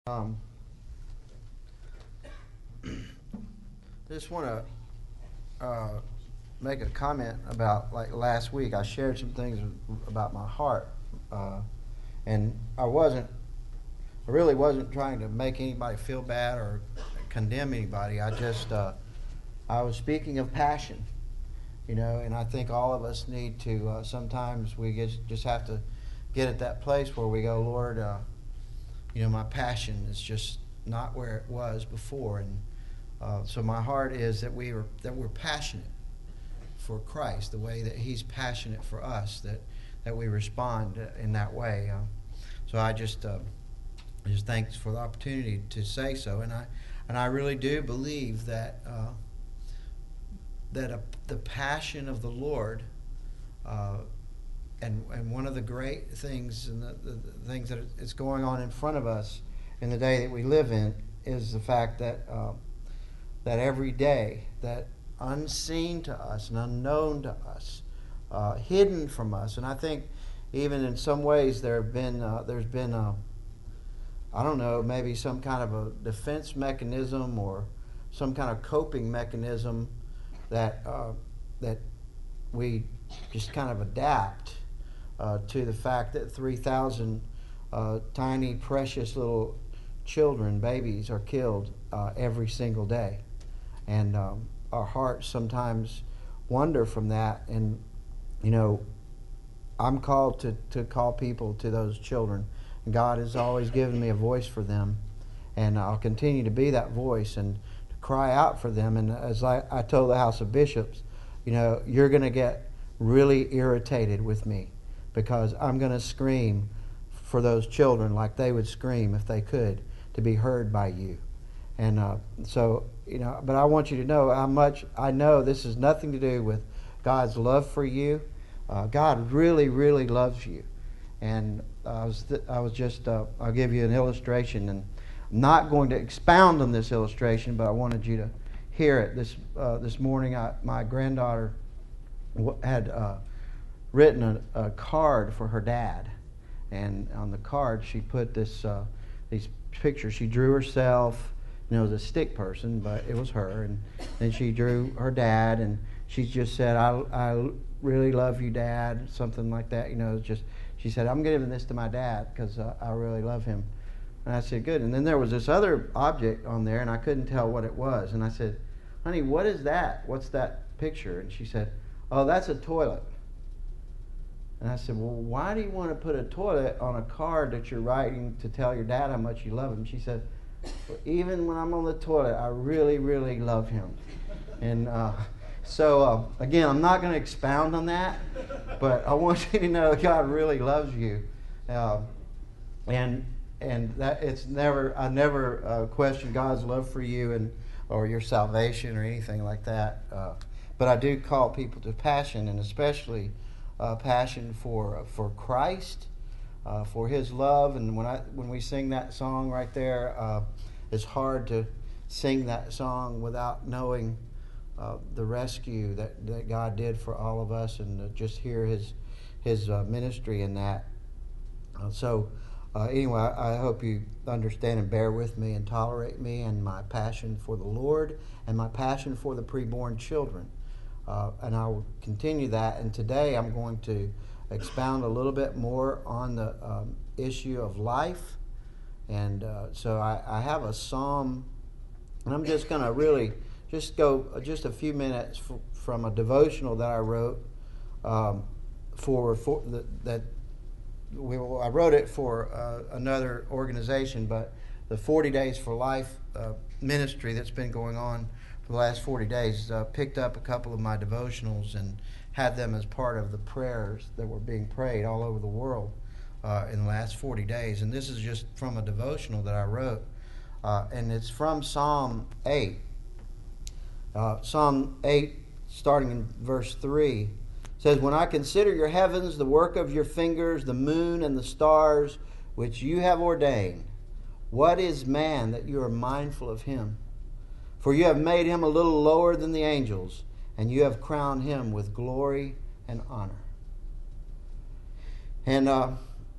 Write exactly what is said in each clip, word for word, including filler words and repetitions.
Um, I just want to uh, make a comment about, like, last week. I shared some things about my heart, uh, and I wasn't, I really wasn't trying to make anybody feel bad or condemn anybody. I just, uh, I was speaking of passion, you know, and I think all of us need to. Uh, sometimes we just just have to get at that place where we go, Lord, uh, you know, my passion is just not where it was before, and uh, so my heart is that we are that we're passionate for Christ, the way that He's passionate for us, that that we respond in that way. Uh, so I just uh, I just thanks for the opportunity to say so, and I and I really do believe that uh, that a, the passion of the Lord. Uh, And and one of the great things and the, the, the things that is going on in front of us in the day that we live in is the fact that uh, that every day, that unseen to us and unknown to us, uh, hidden from us, and I think even in some ways there have been uh, there's been a, I don't know, maybe some kind of a defense mechanism or some kind of coping mechanism that uh, that we just kind of adapt. Uh, to the fact that three thousand uh, tiny, precious little children, babies, are killed uh, every single day. And um, our hearts sometimes wander from that. And, you know, I'm called to, to call people to those children. God has always given me a voice for them. And I'll continue to be that voice and to cry out for them. And as I, I told the House of Bishops, you know, you're going to get really irritated with me, because I'm going to scream for those children like they would scream if they could, to be heard by you. And uh, so, you know, but I want you to know how much I know this has nothing to do with God's love for you. Uh, God really, really loves you. And I was, th- I was just, uh, I'll give you an illustration, and I'm not going to expound on this illustration, but I wanted you to hear it. This uh, this morning, I, my granddaughter had Uh, written a, a card for her dad, and on the card she put this uh, these pictures. She drew herself, you know, as a stick person, but it was her, and then she drew her dad, and she just said, I, I really love you, Dad, something like that, you know. Just she said, I'm giving this to my dad because uh, I really love him. And I said, good. And then there was this other object on there, and I couldn't tell what it was, and I said, honey, what is that? What's that picture? And she said, oh, that's a toilet. And I said, well, why do you want to put a toilet on a card that you're writing to tell your dad how much you love him? She said, well, even when I'm on the toilet, I really, really love him. And uh, so, uh, again, I'm not going to expound on that, but I want you to know that God really loves you. Uh, and and that it's never, I never uh, question God's love for you and or your salvation or anything like that. Uh, but I do call people to passion, and especially Uh, passion for for Christ, uh, for His love. And when I when we sing that song right there, uh, it's hard to sing that song without knowing uh, the rescue that, that God did for all of us, and uh, just hear His His uh, ministry in that. Uh, so uh, anyway, I, I hope you understand and bear with me and tolerate me and my passion for the Lord and my passion for the preborn children. Uh, and I will continue that. And today I'm going to expound a little bit more on the um, issue of life. And uh, so I, I have a psalm, and I'm just going to really just go just a few minutes f- from a devotional that I wrote um, for, for the, that we, I wrote it for uh, another organization, but the forty Days for Life uh, ministry that's been going on the last forty days, uh, picked up a couple of my devotionals and had them as part of the prayers that were being prayed all over the world uh, in the last forty days. And this is just from a devotional that I wrote, uh, and it's from Psalm eight. Uh, Psalm eight, starting in verse three, says, when I consider your heavens, the work of your fingers, the moon and the stars, which you have ordained, what is man that you are mindful of him? For you have made him a little lower than the angels, and you have crowned him with glory and honor. And uh,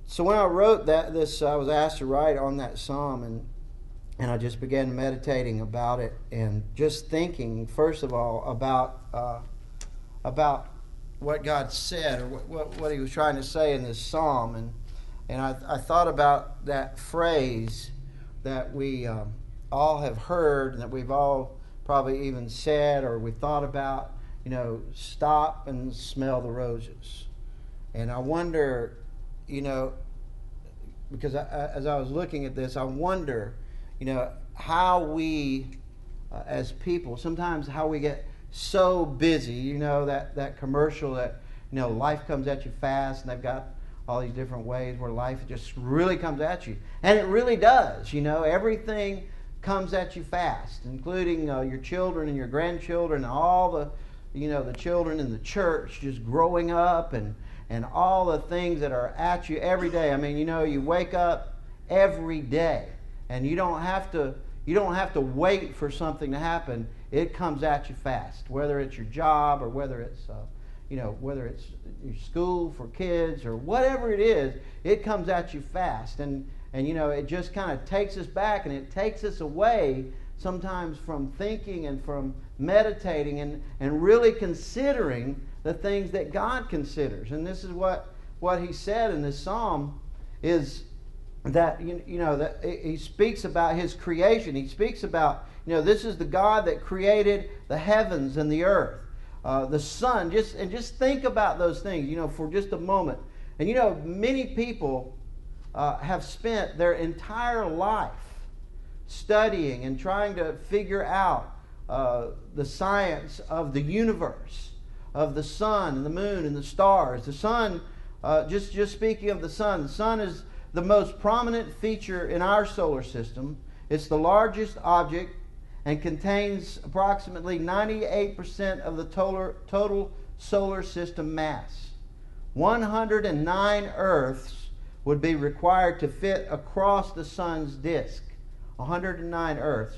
so when I wrote that, this I was asked to write on that psalm, and and I just began meditating about it and just thinking, first of all, about uh, about what God said, or what, what what He was trying to say in this psalm, and and I, I thought about that phrase that we um, all have heard, and that we've all probably even said, or we thought about, you know, stop and smell the roses. And I wonder, you know, because I, as I was looking at this, I wonder, you know, how we uh, as people, sometimes how we get so busy, you know, that, that commercial that, you know, life comes at you fast, and they've got all these different ways where life just really comes at you. And it really does, you know, everything comes at you fast, including uh, your children and your grandchildren, and all the, you know, the children in the church just growing up, and, and all the things that are at you every day. I mean, you know, you wake up every day, and you don't have to you don't have to wait for something to happen. It comes at you fast, whether it's your job, or whether it's uh, you know, whether it's your school for kids, or whatever it is. It comes at you fast, and and you know, it just kind of takes us back, and it takes us away sometimes from thinking and from meditating and, and really considering the things that God considers. And this is what, what he said in this psalm, is that, you, you know, that he speaks about his creation. He speaks about, you know, this is the God that created the heavens and the earth, uh, the sun. Just and just think about those things, you know, for just a moment. And you know, many people uh, have spent their entire life studying and trying to figure out uh, the science of the universe, of the sun and the moon and the stars. The sun, uh, just, just speaking of the sun, the sun is the most prominent feature in our solar system. It's the largest object and contains approximately ninety-eight percent of the total, total solar system mass. one hundred nine Earths would be required to fit across the sun's disk. one hundred nine Earths.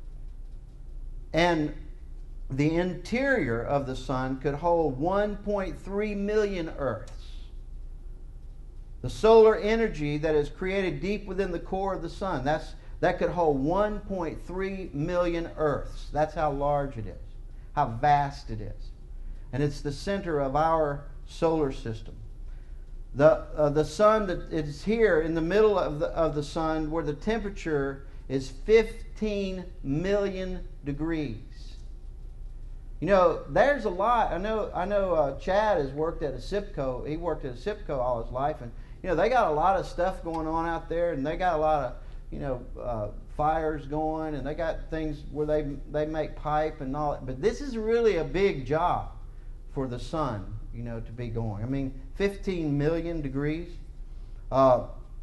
And the interior of the sun could hold one point three million Earths. The solar energy that is created deep within the core of the sun, that's, that could hold one point three million Earths. That's how large it is, how vast it is. And it's the center of our solar system. The, uh, the sun that is here in the middle of the, of the sun, where the temperature is fifteen million degrees. You know, there's a lot. I know I know uh, Chad has worked at a SIPCO. He worked at a SIPCO all his life. And, you know, they got a lot of stuff going on out there. And they got a lot of, you know, uh, fires going. And they got things where they, they make pipe and all that. But this is really a big job for the sun, you know, to be going. I mean, fifteen million degrees. Uh,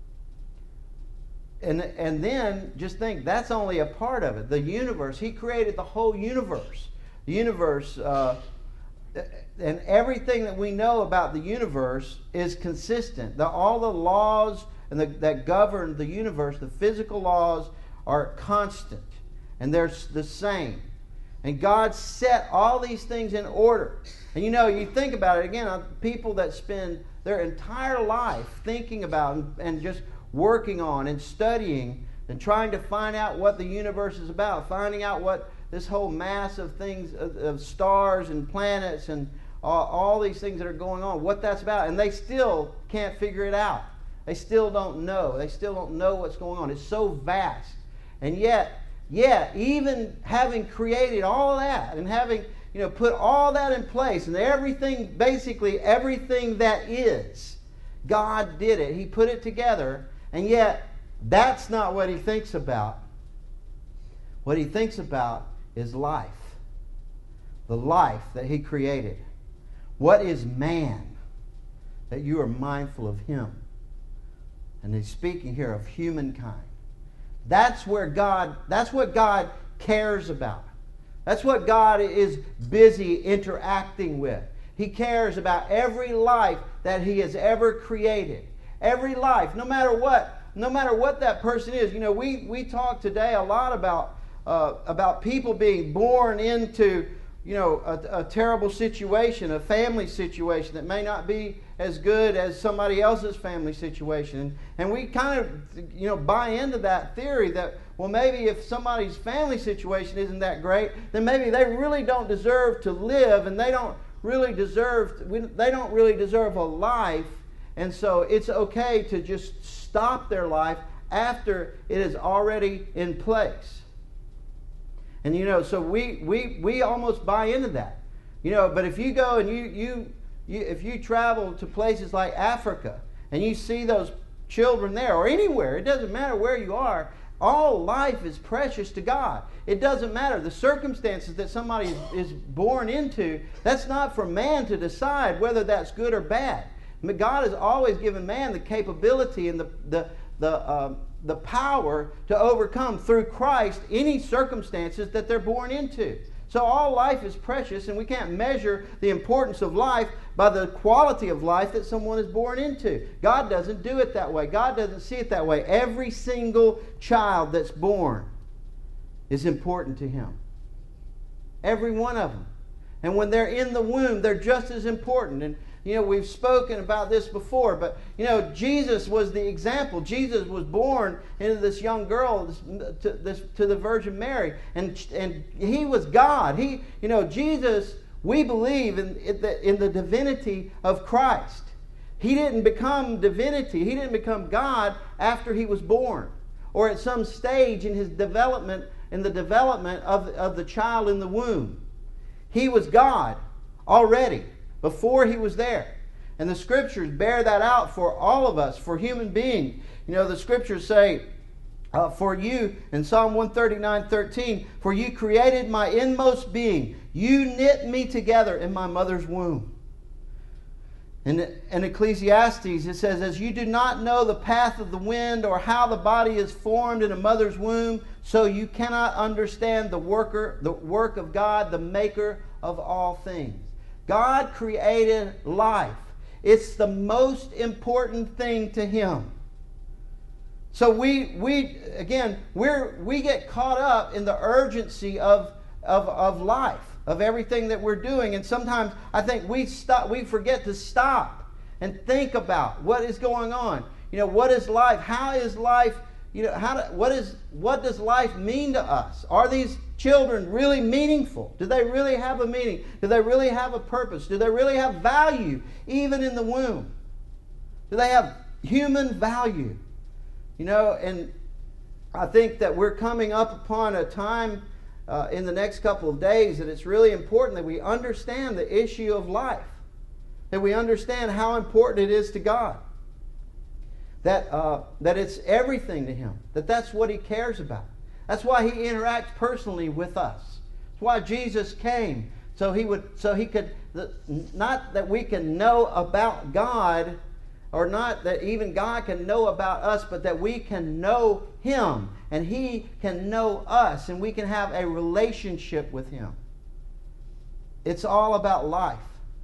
And, and then just think, that's only a part of it. The universe, he created the whole universe. The universe, uh, and everything that we know about the universe is consistent. The, all the laws and the, that govern the universe, the physical laws, are constant. And they're the same. And God set all these things in order. And you know, you think about it, again, people that spend their entire life thinking about and, and just working on and studying and trying to find out what the universe is about, finding out what this whole mass of things, of, of stars and planets and all, all these things that are going on, what that's about. And they still can't figure it out. They still don't know. They still don't know what's going on. It's so vast. And yet, yet, even having created all that and having, you know, put all that in place, and everything, basically everything that is, God did it. He put it together. And yet, that's not what he thinks about. What he thinks about is life. The life that he created. What is man that you are mindful of him? And he's speaking here of humankind. That's where God, that's what God cares about. That's what God is busy interacting with. He cares about every life that he has ever created. Every life, no matter what, no matter what that person is. You know, we, we talk today a lot about uh, about people being born into you know, a, a terrible situation, a family situation that may not be as good as somebody else's family situation. And we kind of, you know, buy into that theory that, well, maybe if somebody's family situation isn't that great, then maybe they really don't deserve to live, and they don't really deserve, they don't really deserve a life. And so it's okay to just stop their life after it is already in place. And, you know, so we, we, we almost buy into that. You know, but if you go and you, you, you if you travel to places like Africa and you see those children there, or anywhere, it doesn't matter where you are, all life is precious to God. It doesn't matter. The circumstances that somebody is, is born into, that's not for man to decide whether that's good or bad. I mean, God has always given man the capability and the, the, the, um, the power to overcome through Christ any circumstances that they're born into. So all life is precious, and we can't measure the importance of life by the quality of life that someone is born into. God doesn't do it that way. God doesn't see it that way. Every single child that's born is important to Him. Every one of them. And when they're in the womb, they're just as important. And you know, we've spoken about this before, but, you know, Jesus was the example. Jesus was born into this young girl, this, to, this, to the Virgin Mary, and, and He was God. He, you know, Jesus, we believe in, in, the, in the divinity of Christ. He didn't become divinity. He didn't become God after He was born, or at some stage in His development, in the development of, of the child in the womb. He was God already before He was there. And the Scriptures bear that out for all of us, for human beings. You know, the Scriptures say, uh, for you, in Psalm one thirty-nine thirteen, for you created my inmost being. You knit me together in my mother's womb. In, in Ecclesiastes, it says, as you do not know the path of the wind or how the body is formed in a mother's womb, so you cannot understand the worker, the work of God, the maker of all things. God created life. It's the most important thing to Him. So we we again we're we get caught up in the urgency of of of life, of everything that we're doing, and sometimes I think we stop we forget to stop and think about what is going on. You know, what is life? How is life? You know, how do, what is what does life mean to us? Are these children really meaningful? Do they really have a meaning? Do they really have a purpose? Do they really have value even in the womb? Do they have human value? You know, and I think that we're coming up upon a time uh, in the next couple of days that it's really important that we understand the issue of life, that we understand how important it is to God. That, uh, that it's everything to Him. That that's what He cares about. That's why He interacts personally with us. That's why Jesus came. So He would, so He could, not that we can know about God, or not that even God can know about us, but that we can know Him, and He can know us, and we can have a relationship with Him. It's all about life.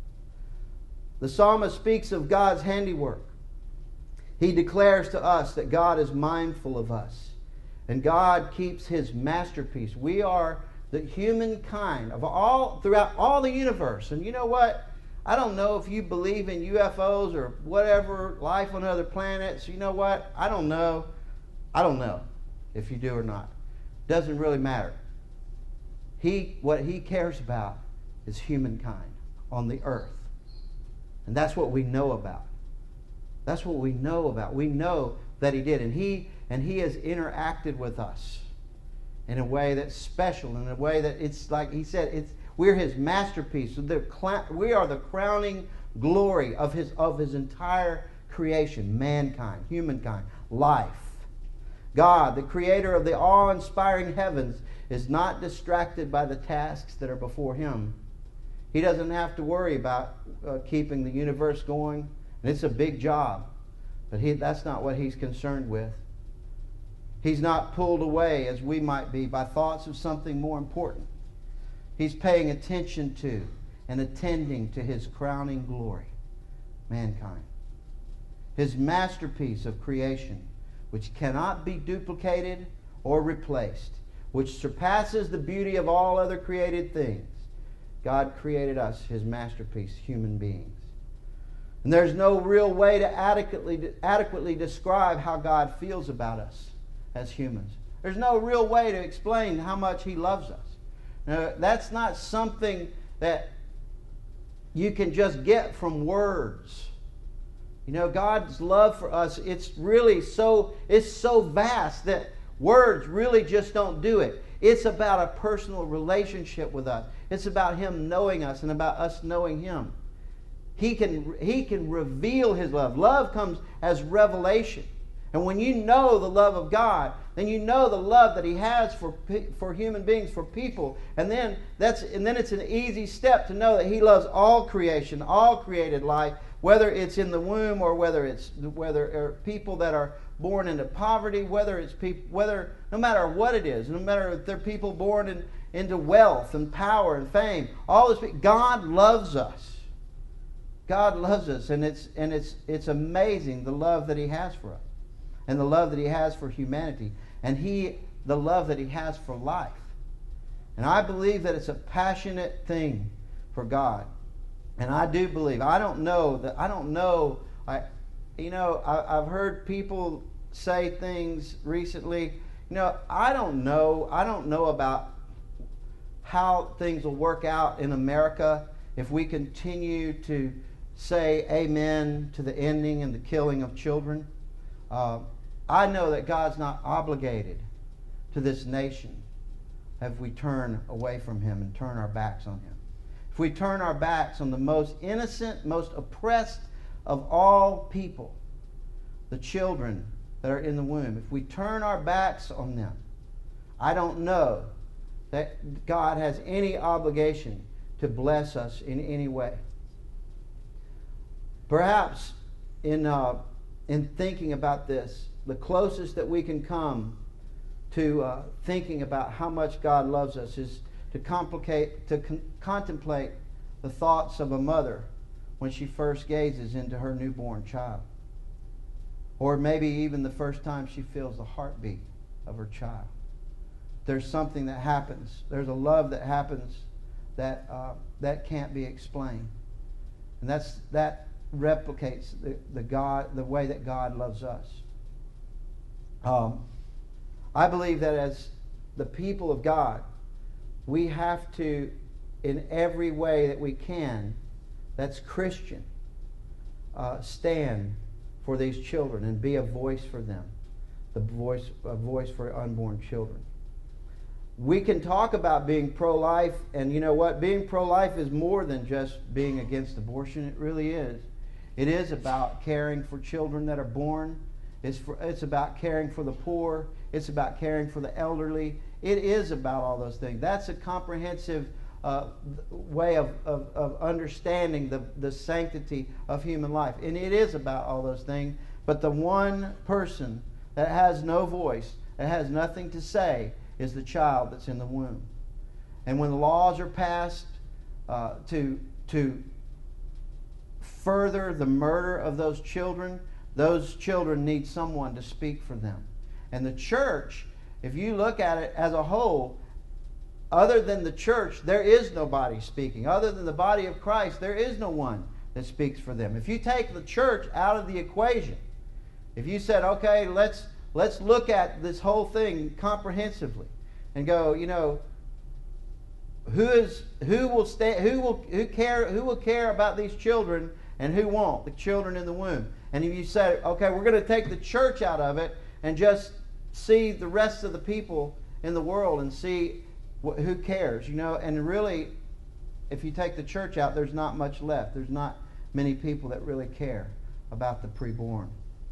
The psalmist speaks of God's handiwork. He declares to us that God is mindful of us. And God keeps His masterpiece. We are the humankind of all throughout all the universe. And you know what? I don't know if you believe in U F Os or whatever, life on other planets. You know what? I don't know. I don't know if you do or not. Doesn't really matter. He, what He cares about is humankind on the earth. And that's what we know about. That's what we know about. We know that He did. And He and He has interacted with us in a way that's special, in a way that it's like He said, it's we're His masterpiece. The, we are the crowning glory of His of His entire creation, mankind, humankind, life. God, the creator of the awe-inspiring heavens, is not distracted by the tasks that are before Him. He doesn't have to worry about uh, keeping the universe going. And it's a big job, but he, that's not what He's concerned with. He's not pulled away, as we might be, by thoughts of something more important. He's paying attention to and attending to His crowning glory, mankind. His masterpiece of creation, which cannot be duplicated or replaced, which surpasses the beauty of all other created things. God created us, His masterpiece, human beings. And there's no real way to adequately, adequately describe how God feels about us as humans. There's no real way to explain how much He loves us. Now, that's not something that you can just get from words. You know, God's love for us, it's really so, it's so vast that words really just don't do it. It's about a personal relationship with us. It's about Him knowing us and about us knowing Him. He can, he can reveal His love. Love comes as revelation. And when you know the love of God, then you know the love that He has for for human beings, for people. And then that's and then it's an easy step to know that He loves all creation, all created life, whether it's in the womb or whether it's whether or people that are born into poverty, whether it's people, whether no matter what it is, no matter if they're people born in, into wealth and power and fame, all this, God loves us. God loves us, and it's and it's it's amazing the love that He has for us, and the love that He has for humanity, and He the love that He has for life. And I believe that it's a passionate thing for God, and I do believe. I don't know that I don't know. I, you know, I, I've heard people say things recently. You know, I don't know. I don't know about how things will work out in America if we continue to say amen to the ending and the killing of children. Uh, I know that God's not obligated to this nation if we turn away from Him and turn our backs on Him. If we turn our backs on the most innocent, most oppressed of all people, the children that are in the womb, if we turn our backs on them, I don't know that God has any obligation to bless us in any way. Perhaps in uh, in thinking about this, the closest that we can come to uh, thinking about how much God loves us is to complicate, to con- contemplate the thoughts of a mother when she first gazes into her newborn child, or maybe even the first time she feels the heartbeat of her child. There's something that happens. There's a love that happens that uh, that can't be explained, and that's that. replicates the, the God, the way that God loves us. Um, I believe that as the people of God, we have to, in every way that we can, that's Christian, uh, stand for these children and be a voice for them, the voice, a voice for unborn children. We can talk about being pro-life, and you know what? Being pro-life is more than just being against abortion. It really is. It is about caring for children that are born. It's, for, it's about caring for the poor. It's about caring for the elderly. It is about all those things. That's a comprehensive uh, way of, of, of understanding the, the sanctity of human life. And it is about all those things. But the one person that has no voice, that has nothing to say, is the child that's in the womb. And when the laws are passed uh, to to further the murder of those children, those children need someone to speak for them. And the church, if you look at it as a whole, other than the church, there is nobody speaking. Other than the body of Christ, there is no one that speaks for them. If you take the church out of the equation, if you said, okay, let's let's look at this whole thing comprehensively and go, you know, who is who will stay who will who care who will care about these children and who won't, the children in the womb. And if you say, okay, we're going to take the church out of it and just see the rest of the people in the world and see wh- who cares, you know, and really, if you take the church out, there's not much left. There's not many people that really care about the preborn.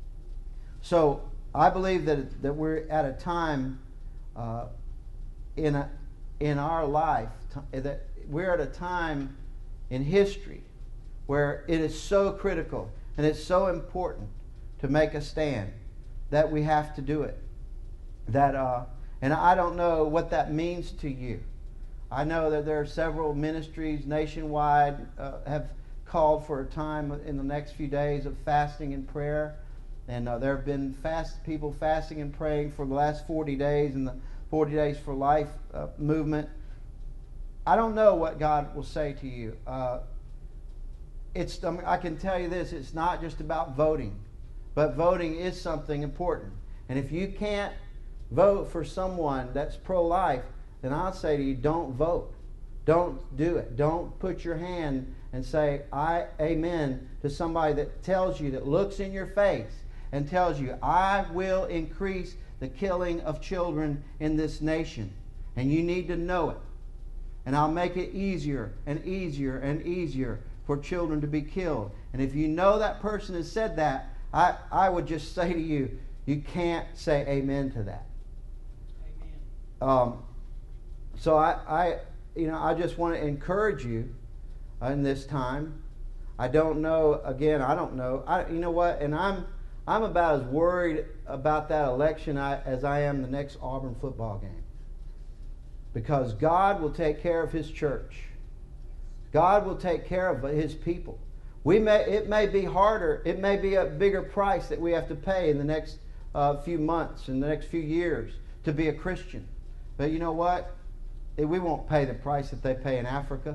So I believe that that we're at a time uh, in a, in our life t- that we're at a time in history where it is so critical and it's so important to make a stand that we have to do it. That uh, and I don't know what that means to you. I know that there are several ministries nationwide uh, have called for a time in the next few days of fasting and prayer, and uh, there have been fast people fasting and praying for the last forty days in the forty Days for Life uh, movement. I don't know what God will say to you. Uh, it's I, mean, I can tell you this, it's not just about voting, but voting is something important. And if you can't vote for someone that's pro-life, then I'll say to you, don't vote. Don't do it. Don't put your hand and say, I amen to somebody that tells you, that looks in your face and tells you, I will increase the killing of children in this nation. And you need to know it. And I'll make it easier and easier and easier for children to be killed. And if you know that person has said that, I, I would just say to you, you can't say amen to that. Amen. Um, so I, I, you know, I just want to encourage you in this time. I don't know, again, I don't know. I, you know what? And I'm, I'm about as worried about that election I, as I am the next Auburn football game. Because God will take care of His church. God will take care of His people. We may, it may be harder, it may be a bigger price that we have to pay in the next uh, few months, in the next few years, to be a Christian. But you know what? We won't pay the price that they pay in Africa.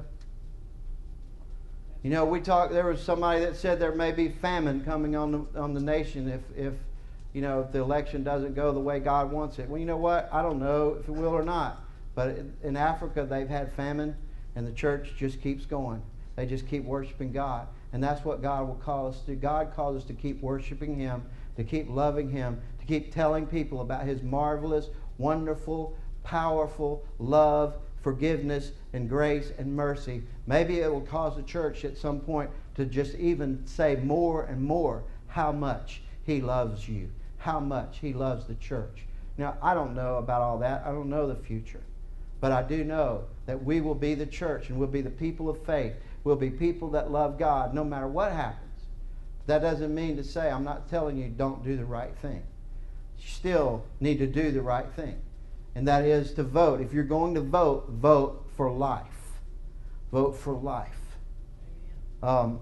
You know, we talked. There was somebody that said there may be famine coming on the on the nation if if you know if the election doesn't go the way God wants it. Well, you know what? I don't know if it will or not. But in Africa, they've had famine, and the church just keeps going. They just keep worshiping God. And that's what God will call us to. God calls us to keep worshiping Him, to keep loving Him, to keep telling people about His marvelous, wonderful, powerful love, forgiveness, and grace and mercy. Maybe it will cause the church at some point to just even say more and more how much He loves you, how much He loves the church. Now, I don't know about all that. I don't know the future. But I do know that we will be the church, and we'll be the people of faith. We'll be people that love God no matter what happens. That doesn't mean to say, I'm not telling you don't do the right thing. You still need to do the right thing. And that is to vote. If you're going to vote, vote for life. Vote for life. Um,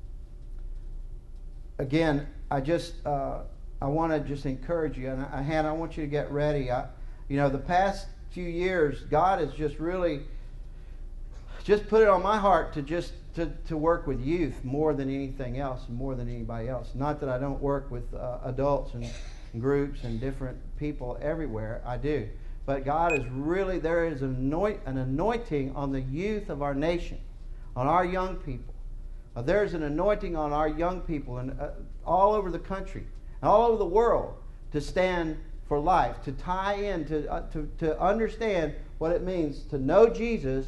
again, I just uh, I want to just encourage you, and I, Hannah, I want you to get ready. I, you know, the past few years, God has just really just put it on my heart to just to, to work with youth more than anything else, more than anybody else. Not that I don't work with uh, adults and, and groups and different people everywhere. I do. But God is really, there is an, anoint, an anointing on the youth of our nation, on our young people. Uh, there's an anointing on our young people and uh, all over the country, all over the world, to stand for life, to tie in, to, uh, to, to understand what it means to know Jesus.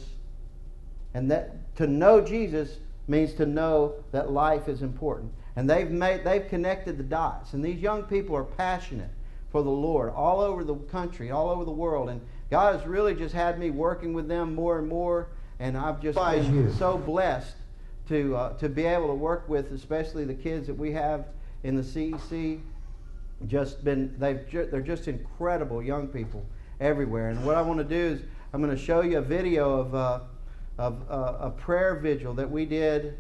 And that to know Jesus means to know that life is important. And they've made, they've connected the dots. And these young people are passionate for the Lord all over the country, all over the world. And God has really just had me working with them more and more. And I've just been so blessed to uh, to be able to work with, especially the kids that we have in the C E C. Just been they've ju- they're just incredible young people everywhere. And what I want to do is I'm going to show you a video of uh, of uh, a prayer vigil that we did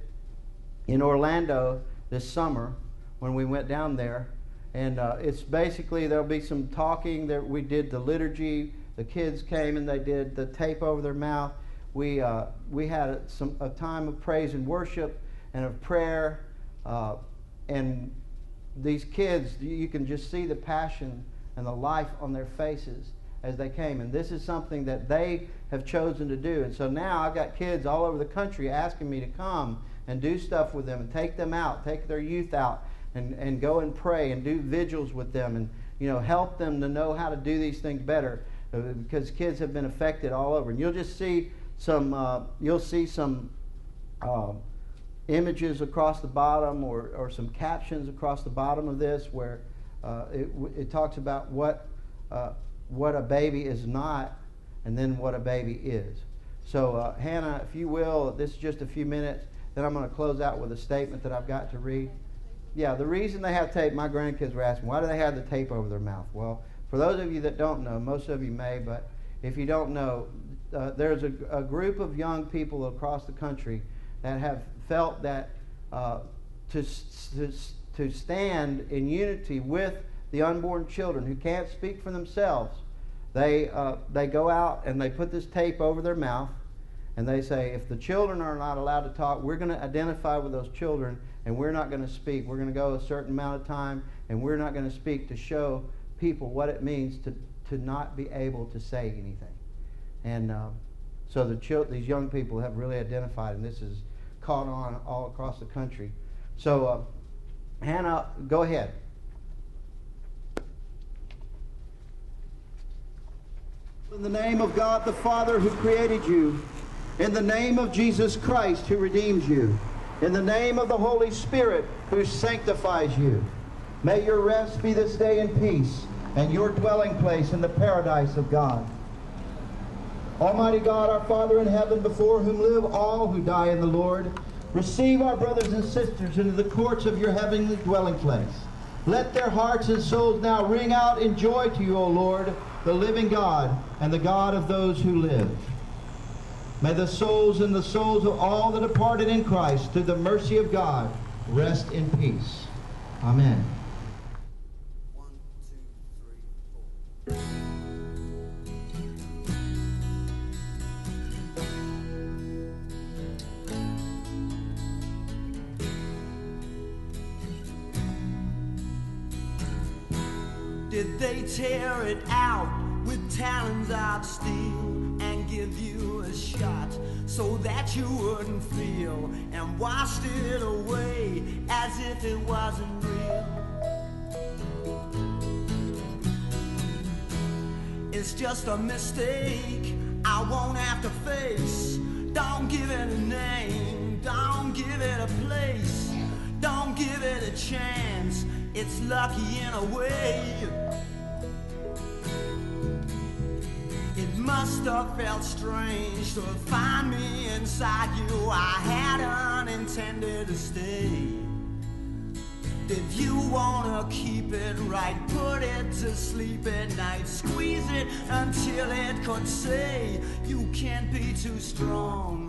in Orlando this summer when we went down there. And uh, it's basically, there'll be some talking. That we did the liturgy. The kids came and they did the tape over their mouth. We uh, we had a, some a time of praise and worship and of prayer. Uh, and these kids, you can just see the passion and the life on their faces as they came. And this is something that they have chosen to do. And so now I've got kids all over the country asking me to come and do stuff with them and take them out, take their youth out. And, and go and pray and do vigils with them and, you know, help them to know how to do these things better, uh, because kids have been affected all over. And you'll just see some uh, you'll see some uh, images across the bottom or, or some captions across the bottom of this where uh, it, it talks about what uh, what a baby is not and then what a baby is. So uh, Hannah, if you will, this is just a few minutes. Then I'm going to close out with a statement that I've got to read. Yeah, the reason they have tape, my grandkids were asking, why do they have the tape over their mouth? Well, for those of you that don't know, most of you may, but if you don't know, uh, there's a, a group of young people across the country that have felt that uh, to, to, to stand in unity with the unborn children who can't speak for themselves, they, uh, they go out and they put this tape over their mouth, And they say, if the children are not allowed to talk, we're going to identify with those children, and we're not going to speak. We're going to go a certain amount of time, and we're not going to speak to show people what it means to, to not be able to say anything. And uh, so the chil- these young people have really identified, and this is caught on all across the country. So, uh, Hannah, go ahead. In the name of God the Father who created you, in the name of Jesus Christ who redeems you, in the name of the Holy Spirit who sanctifies you, may your rest be this day in peace and your dwelling place in the paradise of God. Almighty God, our Father in heaven, before whom live all who die in the Lord, receive our brothers and sisters into the courts of your heavenly dwelling place. Let their hearts and souls now ring out in joy to you, O Lord, the living God and the God of those who live. May the souls and the souls of all the departed in Christ, through the mercy of God, rest in peace. Amen. One, two, three, four. Did they tear it out with talons of steel and give you a shot so that you wouldn't feel, and washed it away as if it wasn't real? It's just a mistake I won't have to face. Don't give it a name, don't give it a place, don't give it a chance. It's lucky in a way. It must have felt strange to find me inside you. I had unintended to stay. Did you wanna keep it right? Put it to sleep at night. Squeeze it until it could say, you can't be too strong.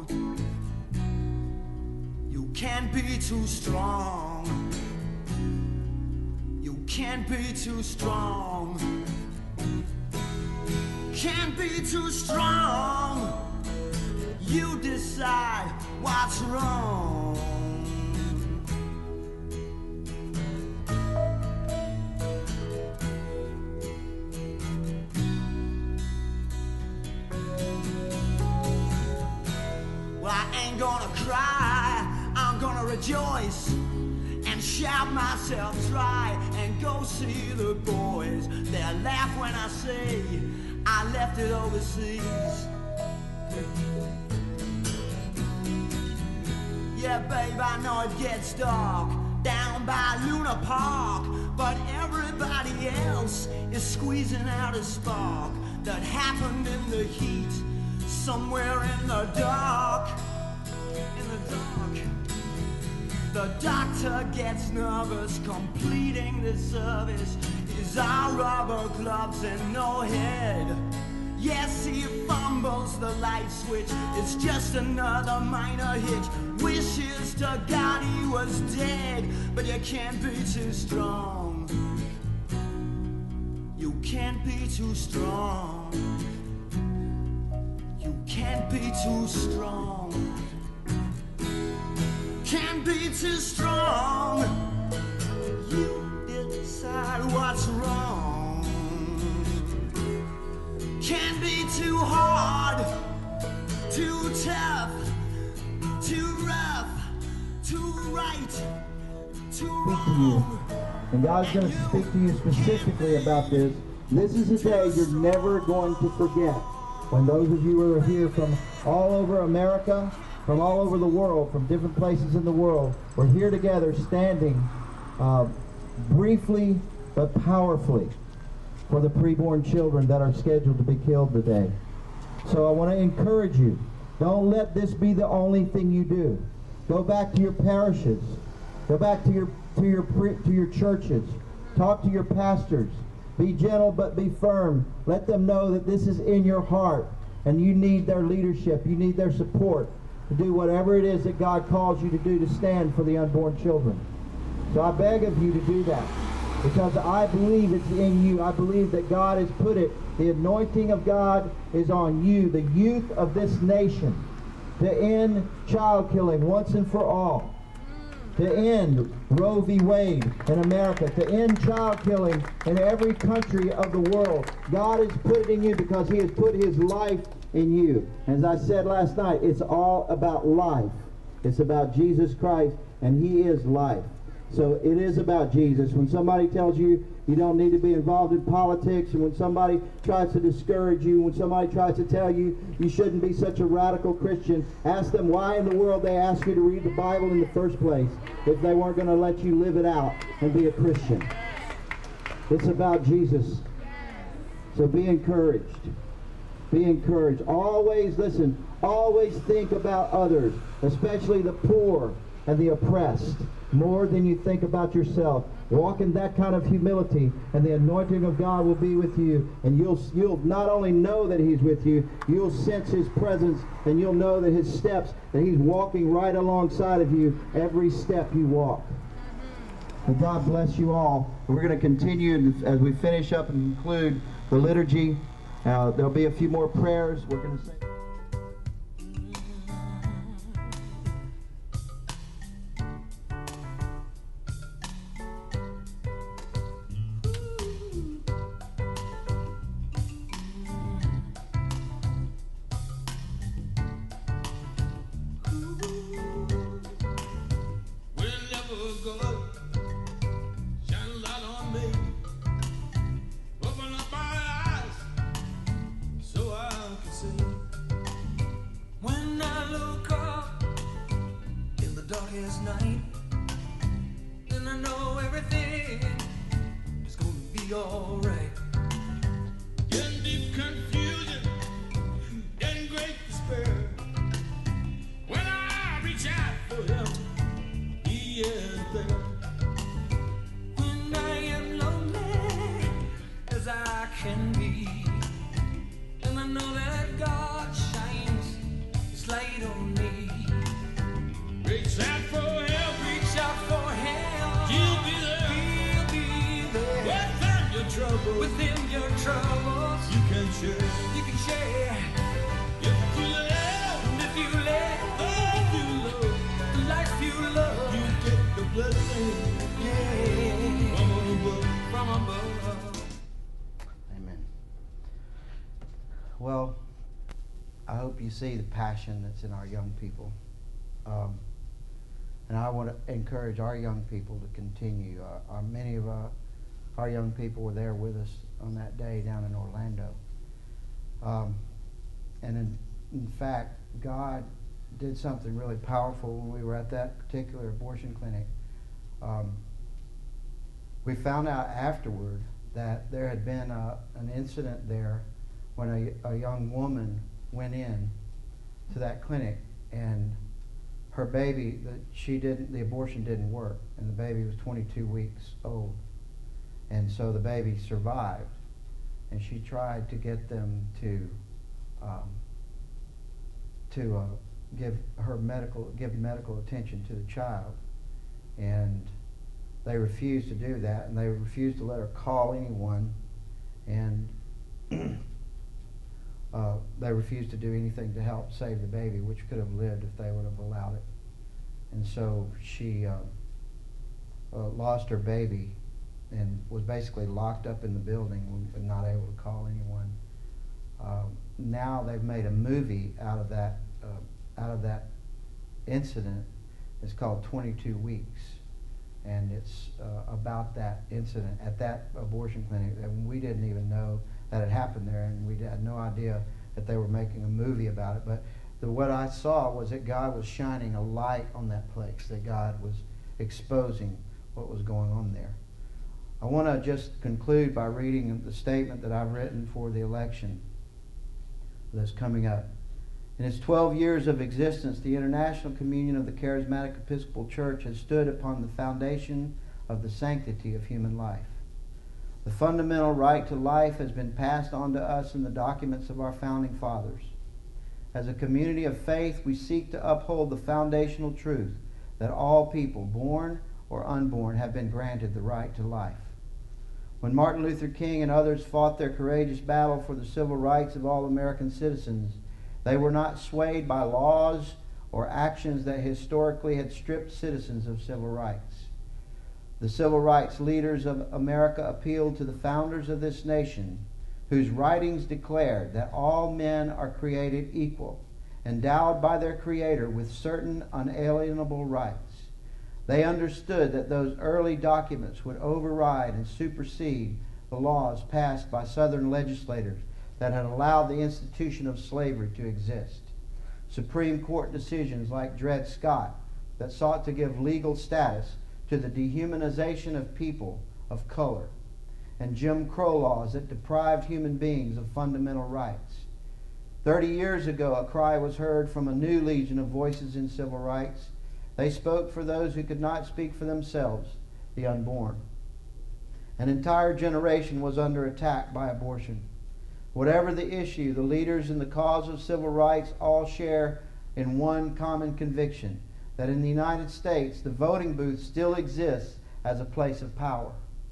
You can't be too strong. You can't be too strong. Can't be too strong. You decide what's wrong. Well, I ain't gonna cry, I'm gonna rejoice and shout myself dry and go see the boys. They'll laugh when I say I left it overseas. Yeah, babe, I know it gets dark down by Luna Park, but everybody else is squeezing out a spark that happened in the heat, somewhere in the dark. In the dark. The doctor gets nervous completing the service. His our rubber gloves and no head. Yes, he fumbles the light switch. It's just another minor hitch. Wishes to God he was dead, but you can't be too strong. You can't be too strong. You can't be too strong. Can't be too strong. You decide what's wrong. Can't be too hard, too tough, too rough, too right, too wrong. And God's going to speak to you specifically about this. This is a day you're never going to forget. When those of you who are here from all over America, from all over the world, from different places in the world, we're here together standing uh, briefly but powerfully for the preborn children that are scheduled to be killed today. So I want to encourage you, don't let this be the only thing you do. Go back to your parishes. Go back to your to your to your churches. Talk to your pastors. Be gentle but be firm. Let them know that this is in your heart and you need their leadership. You need their support to do whatever it is that God calls you to do to stand for the unborn children. So I beg of you to do that, because I believe it's in you. I believe that God has put it. The anointing of God is on you, the youth of this nation. to end child killing once and for all, to end Roe v. Wade in America, to end child killing in every country of the world. God has put it in you because He has put His life in you. As I said last night, it's all about life. It's about Jesus Christ, and He is life. So it is about Jesus. When somebody tells you you don't need to be involved in politics, and when somebody tries to discourage you, when somebody tries to tell you you shouldn't be such a radical Christian, ask them why in the world they asked you to read the Bible in the first place if they weren't going to let you live it out and be a Christian. It's about Jesus. So be encouraged. Be encouraged. Always, listen, always think about others, especially the poor and the oppressed, more than you think about yourself. Walk in that kind of humility, and the anointing of God will be with you, and you'll you'll not only know that He's with you, you'll sense His presence, and you'll know that His steps, that He's walking right alongside of you every step you walk. And God bless you all. We're going to continue as we finish up and conclude the liturgy. Uh, there'll be a few more prayers. We're going to say. Within your troubles, you can share. You can share. If you love, and if you love, if you love, the life you love, you get the blessing. Yeah, from above, from above. Amen. Well, I hope you see the passion that's in our young people, um, and I want to encourage our young people to continue. Uh, our, many of our Our young people were there with us on that day down in Orlando. Um, and in, in fact, God did something really powerful when we were at that particular abortion clinic. Um, we found out afterward that there had been a, an incident there when a, a young woman went in to that clinic, and her baby, the, she didn't, the abortion didn't work, and the baby was twenty-two weeks old. And so the baby survived, and she tried to get them to um, to uh, give her medical give medical attention to the child, and they refused to do that, and they refused to let her call anyone, and uh, they refused to do anything to help save the baby, which could have lived if they would have allowed it. And so she uh, uh, lost her baby, and was basically locked up in the building and not able to call anyone. Uh, now they've made a movie out of that uh, out of that incident. It's called twenty-two weeks, and it's uh, about that incident at that abortion clinic. And we didn't even know that it happened there, and we had no idea that they were making a movie about it. But the, what I saw was that God was shining a light on that place, that God was exposing what was going on there. I want to just conclude by reading the statement that I've written for the election that's coming up. In its twelve years of existence, the International Communion of the Charismatic Episcopal Church has stood upon the foundation of the sanctity of human life. The fundamental right to life has been passed on to us in the documents of our founding fathers. As a community of faith, we seek to uphold the foundational truth that all people, born or unborn, have been granted the right to life. When Martin Luther King and others fought their courageous battle for the civil rights of all American citizens, They were not swayed by laws or actions that historically had stripped citizens of civil rights. The civil rights leaders of America appealed to the founders of this nation, whose writings declared that all men are created equal, endowed by their Creator with certain unalienable rights. They understood that those early documents would override and supersede the laws passed by Southern legislators that had allowed the institution of slavery to exist. Supreme Court decisions like Dred Scott that sought to give legal status to the dehumanization of people of color, and Jim Crow laws that deprived human beings of fundamental rights. Thirty years ago, a cry was heard from a new legion of voices in civil rights. They spoke for those who could not speak for themselves, the unborn. An entire generation was under attack by abortion. Whatever the issue, the leaders in the cause of civil rights all share in one common conviction, that in the United States, the voting booth still exists as a place of power.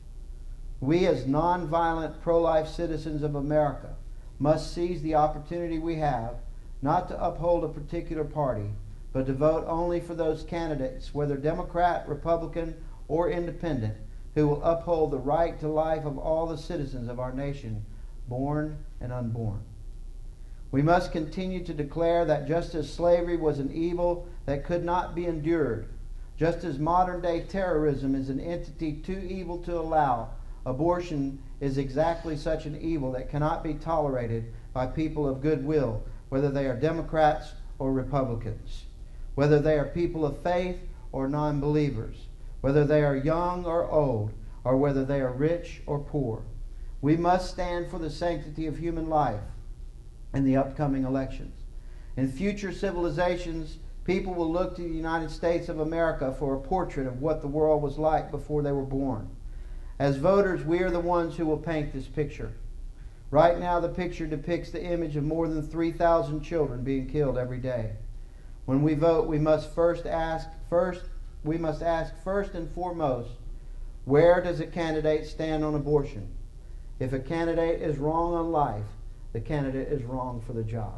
We as nonviolent pro-life citizens of America must seize the opportunity we have not to uphold a particular party, but to vote only for those candidates, whether Democrat, Republican, or Independent, who will uphold the right to life of all the citizens of our nation, born and unborn. We must continue to declare that just as slavery was an evil that could not be endured, just as modern-day terrorism is an entity too evil to allow, abortion is exactly such an evil that cannot be tolerated by people of goodwill, whether they are Democrats or Republicans, whether they are people of faith or non-believers, whether they are young or old, or whether they are rich or poor. We must stand for the sanctity of human life in the upcoming elections. In future civilizations, people will look to the United States of America for a portrait of what the world was like before they were born. As voters, we are the ones who will paint this picture. Right now, the picture depicts the image of more than three thousand children being killed every day. When we vote, we must first ask, first, we must ask first and foremost, where does a candidate stand on abortion? If a candidate is wrong on life, the candidate is wrong for the job.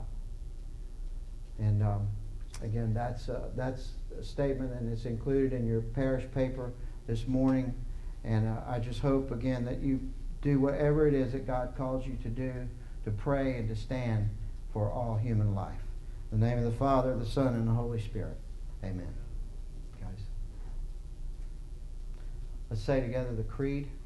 And um, again, that's uh, that's a statement, and it's included in your parish paper this morning. And uh, I just hope, again, that you do whatever it is that God calls you to do, to pray and to stand for all human life. In the name of the Father, the Son, and the Holy Spirit. Amen. Guys, let's say together the creed.